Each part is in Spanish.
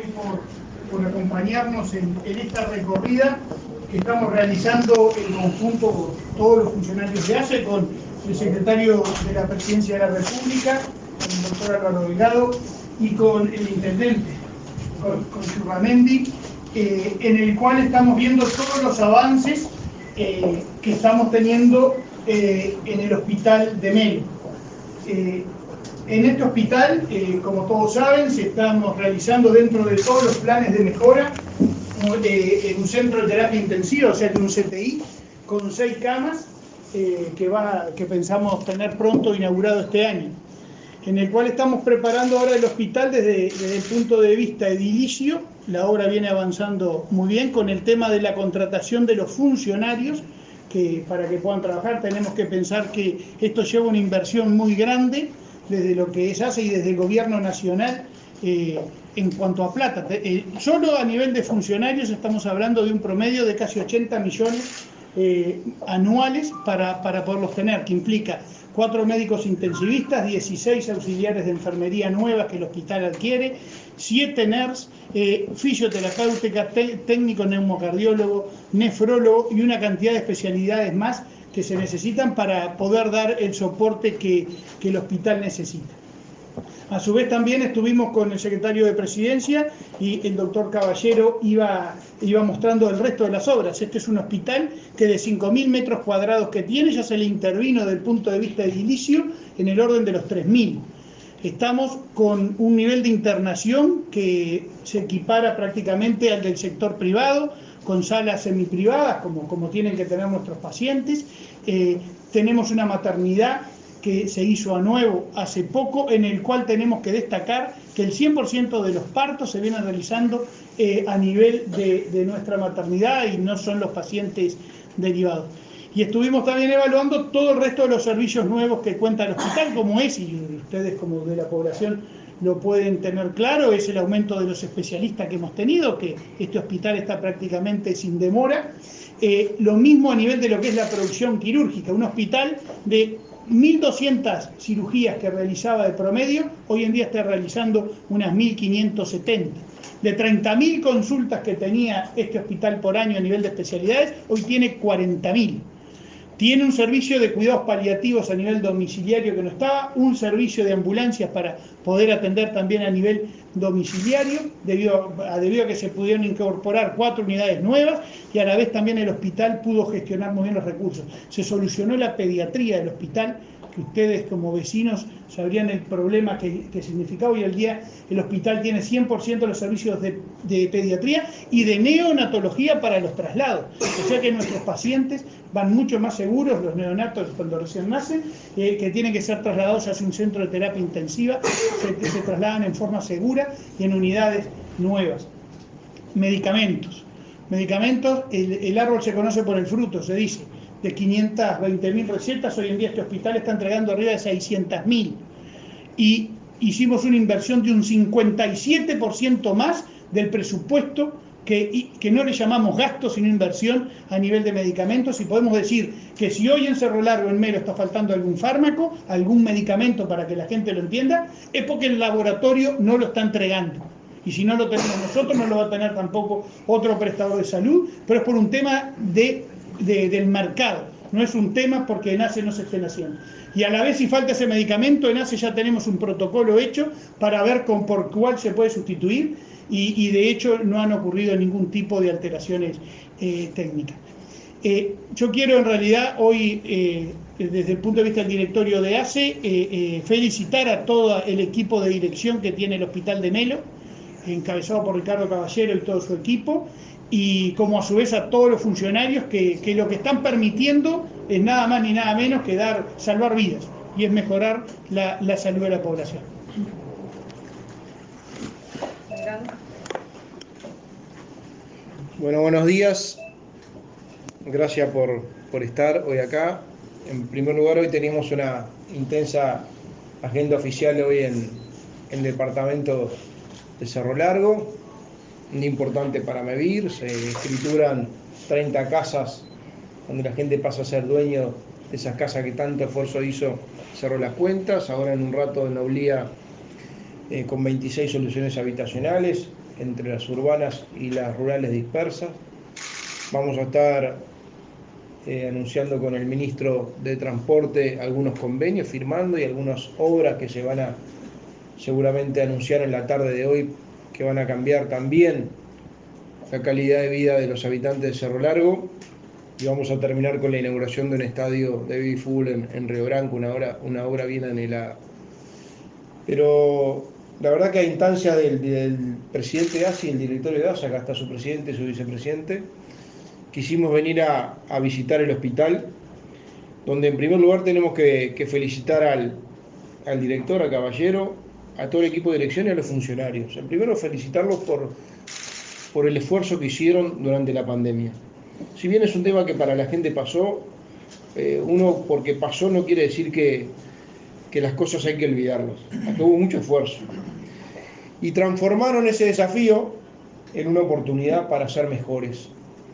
por acompañarnos en esta recorrida que estamos realizando en conjunto todos los funcionarios de ACE con el secretario de la Presidencia de la República, con el doctor Álvaro Delgado, y con el intendente, con Churramendi, en el cual estamos viendo todos los avances que estamos teniendo en el hospital de Melo. En este hospital, como todos saben, se estamos realizando dentro de todos los planes de mejora en un centro de terapia intensiva, o sea, en un CTI, con 6 camas que pensamos tener pronto inaugurado este año, en el cual estamos preparando ahora el hospital desde el punto de vista edilicio. La obra viene avanzando muy bien con el tema de la contratación de los funcionarios, que para que puedan trabajar tenemos que pensar que esto lleva una inversión muy grande desde lo que es ACE y desde el gobierno nacional en cuanto a plata. Solo a nivel de funcionarios estamos hablando de un promedio de casi 80 millones anuales para poderlos tener, que implica 4 médicos intensivistas, 16 auxiliares de enfermería nuevas que el hospital adquiere, 7 NERS, fisioterapéutica, técnico neumocardiólogo, nefrólogo y una cantidad de especialidades más que se necesitan para poder dar el soporte que el hospital necesita. A su vez también estuvimos con el secretario de Presidencia y el doctor Caballero iba mostrando el resto de las obras. Este es un hospital que de 5.000 metros cuadrados que tiene ya se le intervino desde el punto de vista edilicio en el orden de los 3.000. Estamos con un nivel de internación que se equipara prácticamente al del sector privado, con salas semiprivadas como tienen que tener nuestros pacientes. Tenemos una maternidad que se hizo a nuevo hace poco, en el cual tenemos que destacar que el 100% de los partos se vienen realizando a nivel de nuestra maternidad y no son los pacientes derivados. Y estuvimos también evaluando todo el resto de los servicios nuevos que cuenta el hospital, como es, y ustedes como de la población lo pueden tener claro, es el aumento de los especialistas que hemos tenido, que este hospital está prácticamente sin demora. Lo mismo a nivel de lo que es la producción quirúrgica, un hospital de 1.200 cirugías que realizaba de promedio, hoy en día está realizando unas 1.570. De 30.000 consultas que tenía este hospital por año a nivel de especialidades, hoy tiene 40.000. Tiene un servicio de cuidados paliativos a nivel domiciliario que no estaba, un servicio de ambulancias para poder atender también a nivel domiciliario, debido a que se pudieron incorporar 4 unidades nuevas y a la vez también el hospital pudo gestionar muy bien los recursos. Se solucionó la pediatría del hospital, que ustedes como vecinos sabrían el problema que significaba. Hoy el día el hospital tiene 100% de los servicios de pediatría y de neonatología para los traslados. O sea que nuestros pacientes van mucho más seguros, los neonatos cuando recién nacen, que tienen que ser trasladados hacia un centro de terapia intensiva, se trasladan en forma segura y en unidades nuevas. Medicamentos, el árbol se conoce por el fruto, se dice. De 520.000 recetas, hoy en día este hospital está entregando arriba de 600.000. Y hicimos una inversión de un 57% más del presupuesto que no le llamamos gasto, sino inversión a nivel de medicamentos. Y podemos decir que si hoy en Cerro Largo, en Melo, está faltando algún fármaco, algún medicamento para que la gente lo entienda, es porque el laboratorio no lo está entregando. Y si no lo tenemos nosotros, no lo va a tener tampoco otro prestador de salud, pero es por un tema del mercado, no es un tema porque en ACE no se esté haciendo. Y a la vez, si falta ese medicamento, en ACE ya tenemos un protocolo hecho para ver por cuál se puede sustituir y de hecho no han ocurrido ningún tipo de alteraciones técnicas. Yo quiero en realidad hoy, desde el punto de vista del directorio de ACE, felicitar a todo el equipo de dirección que tiene el Hospital de Melo, encabezado por Ricardo Caballero y todo su equipo, y como a su vez a todos los funcionarios que lo que están permitiendo es nada más ni nada menos que salvar vidas, y es mejorar la salud de la población. Bueno, buenos días. Gracias por estar hoy acá. En primer lugar, hoy tenemos una intensa agenda oficial hoy en el departamento de Cerro Largo, muy importante para medir. Se escrituran 30 casas donde la gente pasa a ser dueño de esas casas que tanto esfuerzo hizo, cerró las cuentas. Ahora en un rato en Oblía con 26 soluciones habitacionales. entre las urbanas y las rurales dispersas. Vamos a estar anunciando con el ministro de Transporte algunos convenios, firmando, y algunas obras que se van a seguramente anunciar en la tarde de hoy, que van a cambiar también la calidad de vida de los habitantes de Cerro Largo. Y vamos a terminar con la inauguración de un estadio de baby fútbol en Río Branco, una obra bien anhelada. Pero la verdad que a instancia del presidente de ACE y el directorio de ACE, acá está su presidente y su vicepresidente, quisimos venir a visitar el hospital, donde en primer lugar tenemos que felicitar al director, a Caballero, a todo el equipo de dirección y a los funcionarios. En primero, felicitarlos por el esfuerzo que hicieron durante la pandemia. Si bien es un tema que para la gente pasó, uno porque pasó no quiere decir que las cosas hay que olvidarlas. Acá hubo mucho esfuerzo. Y transformaron ese desafío en una oportunidad para ser mejores.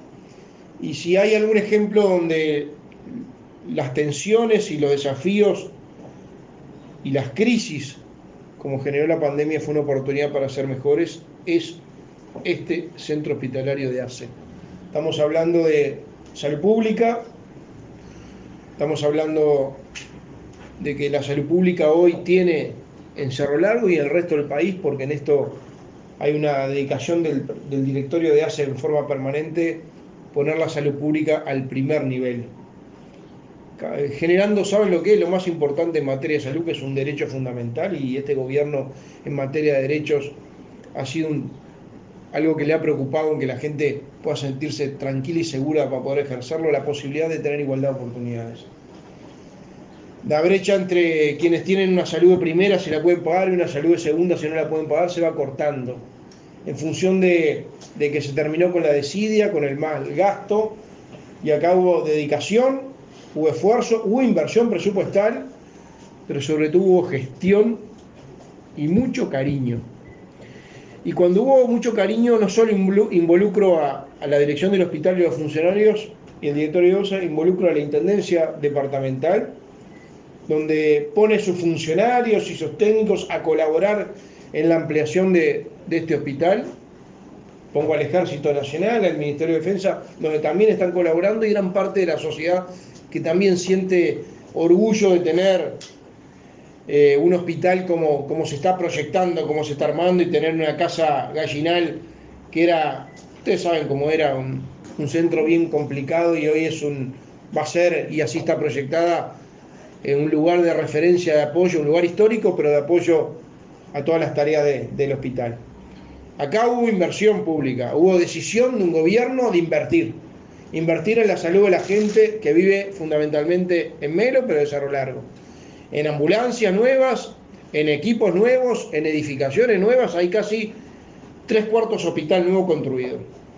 Y si hay algún ejemplo donde las tensiones y los desafíos y las crisis, como generó la pandemia, fue una oportunidad para ser mejores, es este centro hospitalario de ACE. Estamos hablando de salud pública, estamos hablando de que la salud pública hoy tiene en Cerro Largo y en el resto del país, porque en esto hay una dedicación del directorio de ACE en forma permanente, poner la salud pública al primer nivel, generando, ¿saben lo que es? Lo más importante en materia de salud, que es un derecho fundamental, y este gobierno en materia de derechos ha sido algo que le ha preocupado, en que la gente pueda sentirse tranquila y segura para poder ejercerlo, la posibilidad de tener igualdad de oportunidades. La brecha entre quienes tienen una salud de primera, si la pueden pagar, y una salud de segunda, si no la pueden pagar, se va cortando, en función de que se terminó con la desidia, con el mal gasto, y acá hubo dedicación, hubo esfuerzo, hubo inversión presupuestal, pero sobre todo hubo gestión y mucho cariño. Y cuando hubo mucho cariño, no solo involucro a la dirección del hospital y a los funcionarios y el directorio de OSA, involucro a la intendencia departamental, donde pone sus funcionarios y sus técnicos a colaborar en la ampliación de este hospital. Pongo al Ejército Nacional, al Ministerio de Defensa, donde también están colaborando, y gran parte de la sociedad que también siente orgullo de tener un hospital como se está proyectando, como se está armando, y tener una casa gallinal que era, ustedes saben cómo era, un centro bien complicado, y hoy va a ser, y así está proyectada, un lugar de referencia, de apoyo, un lugar histórico, pero de apoyo a todas las tareas del hospital. Acá hubo inversión pública, hubo decisión de un gobierno de invertir en la salud de la gente que vive fundamentalmente en Melo, pero de Cerro Largo, en ambulancias nuevas, en equipos nuevos, en edificaciones nuevas. Hay casi 3/4 hospital nuevo construido.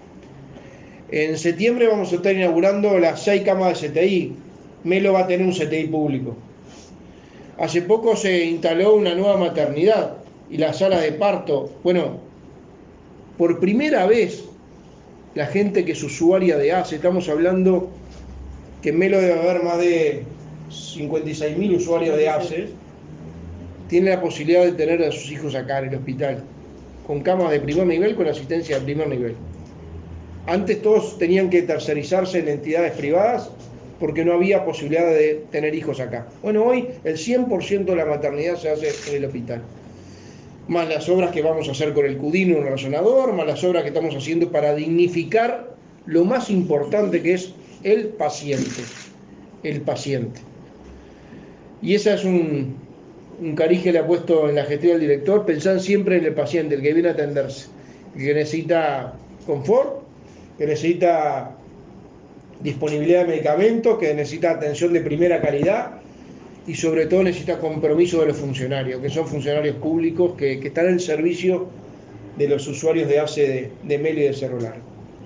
En septiembre vamos a estar inaugurando las 6 camas de CTI. Melo va a tener un CTI público. Hace poco se instaló una nueva maternidad y la sala de parto. Bueno, por primera vez la gente que es usuaria de ACE, estamos hablando que en Melo debe haber más de 56.000 usuarios de ACE, tiene la posibilidad de tener a sus hijos acá en el hospital, con camas de primer nivel, con asistencia de primer nivel. Antes todos tenían que tercerizarse en entidades privadas porque no había posibilidad de tener hijos acá. Bueno, hoy el 100% de la maternidad se hace en el hospital. Más las obras que vamos a hacer con el Cudino, un razonador, más las obras que estamos haciendo para dignificar lo más importante, que es el paciente. El paciente. Y ese es un cariz que le ha puesto en la gestión del director, pensar siempre en el paciente, el que viene a atenderse, el que necesita confort, que necesita disponibilidad de medicamentos, que necesita atención de primera calidad, y sobre todo necesita compromiso de los funcionarios, que son funcionarios públicos que están al servicio de los usuarios de ACE de Melo y de Cerro Largo.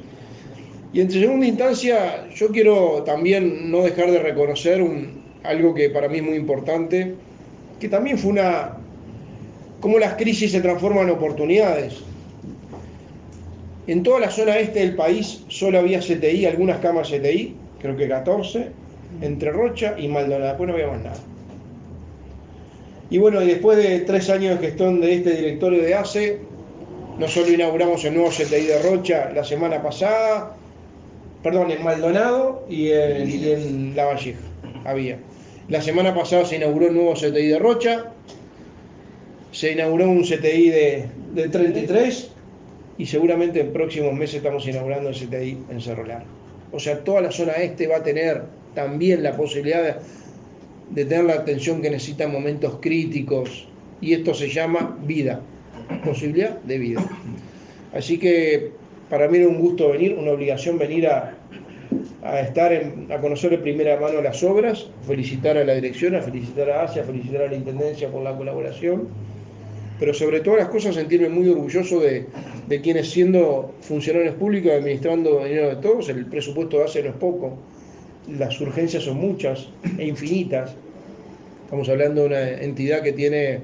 Y en segunda instancia, yo quiero también no dejar de reconocer algo que para mí es muy importante, que también fue cómo las crisis se transforman en oportunidades. En toda la zona este del país solo había CTI, algunas camas CTI, creo que 14, entre Rocha y Maldonado, después no había más nada. Y bueno, después de 3 años de gestión de este directorio de ACE, No solo inauguramos el nuevo CTI de Rocha la semana pasada, perdón, en Maldonado y en La Valleja había. La semana pasada se inauguró el nuevo CTI de Rocha, se inauguró un CTI de 33 y seguramente en próximos meses estamos inaugurando el CTI en Cerro Largo. O sea, toda la zona este va a tener también la posibilidad de tener la atención que necesita en momentos críticos, y esto se llama vida, posibilidad de vida. Así que para mí era un gusto venir, una obligación venir a conocer de primera mano las obras, felicitar a la dirección, a felicitar a Asia, a felicitar a la Intendencia por la colaboración, pero sobre todas las cosas sentirme muy orgulloso de quienes, siendo funcionarios públicos, administrando dinero de todos, el presupuesto de Asia no es poco, las urgencias son muchas e infinitas. Estamos hablando de una entidad que tiene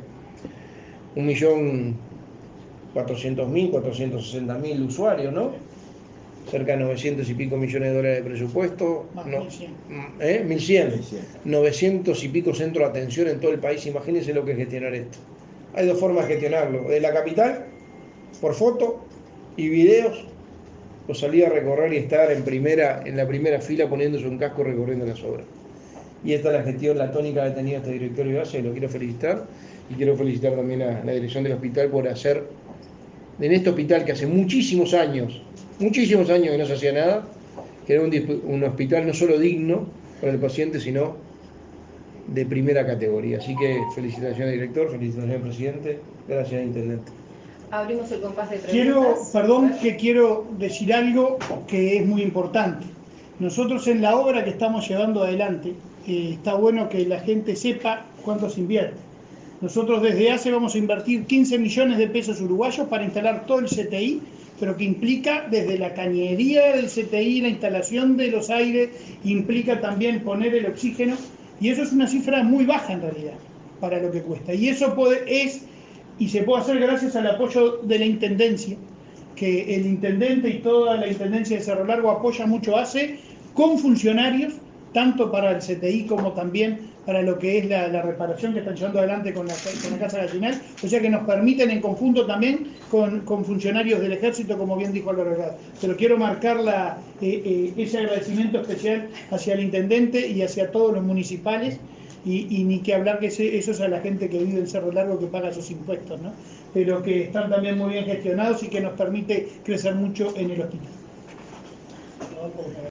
1.400.000, 460.000 usuarios, ¿no? Cerca de 900 y pico millones de dólares de presupuesto. Más, No, 1.100. 1.100. 900 y pico centros de atención en todo el país. Imagínense lo que es gestionar esto. Hay dos formas de gestionarlo. De la capital, por foto y videos, o salir a recorrer y estar en la primera fila poniéndose un casco recorriendo las obras. Y esta es la gestión, la tónica que ha tenido este directorio de Asia, y lo quiero felicitar. Y quiero felicitar también a la dirección del hospital por hacer, en este hospital que hace muchísimos años que no se hacía nada, que era un hospital no solo digno para el paciente, sino de primera categoría. Así que felicitaciones, director, felicitaciones, presidente, gracias, intendente. Abrimos el compás de preguntas. Quiero decir algo que es muy importante. Nosotros en la obra que estamos llevando adelante, está bueno que la gente sepa cuánto se invierte. Nosotros desde ACE vamos a invertir 15 millones de pesos uruguayos para instalar todo el CTI, pero que implica desde la cañería del CTI, la instalación de los aires, implica también poner el oxígeno, y eso es una cifra muy baja en realidad para lo que cuesta. Y eso se puede hacer gracias al apoyo de la Intendencia, que el intendente y toda la Intendencia de Cerro Largo apoya mucho ACE con funcionarios, tanto para el CTI como también para lo que es la reparación que están llevando adelante con la Casa Gallinal, o sea que nos permiten en conjunto también con funcionarios del Ejército, como bien dijo Álvaro Delgado. Pero quiero marcar ese agradecimiento especial hacia el intendente y hacia todos los municipales, y ni que hablar que eso es a la gente que vive en Cerro Largo, que paga sus impuestos, ¿no? Pero que están también muy bien gestionados y que nos permite crecer mucho en el hospital.